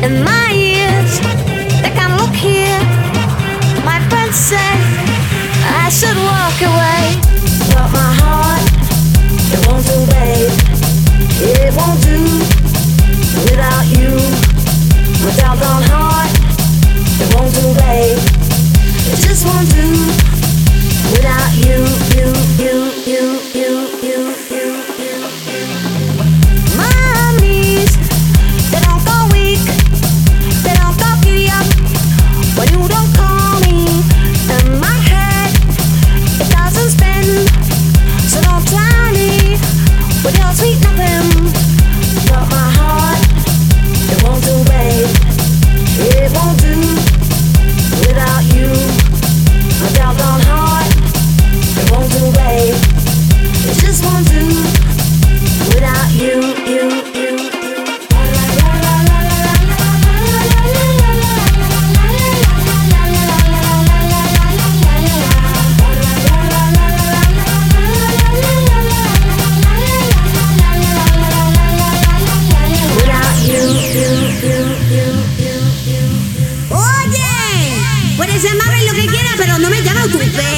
in my ears. They can look here. My friends say I should walk away, but my heart, it won't do, babe. It won't do without you. My doggone heart, it won't do, babe. It just won't do without you, you, you, you, you, you, you, you, you. My knees, they don't go weak, they don't go giddy up when you don't call me. And my head, it doesn't spin, so don't try me with your sweet nothing. But my heart, it won't do, babe. It won't do without you. My doggone heart, it won't do, babe. It just won't do without you, you, you, you. Oye, puedes llamarme lo que quieras, pero no me llames tu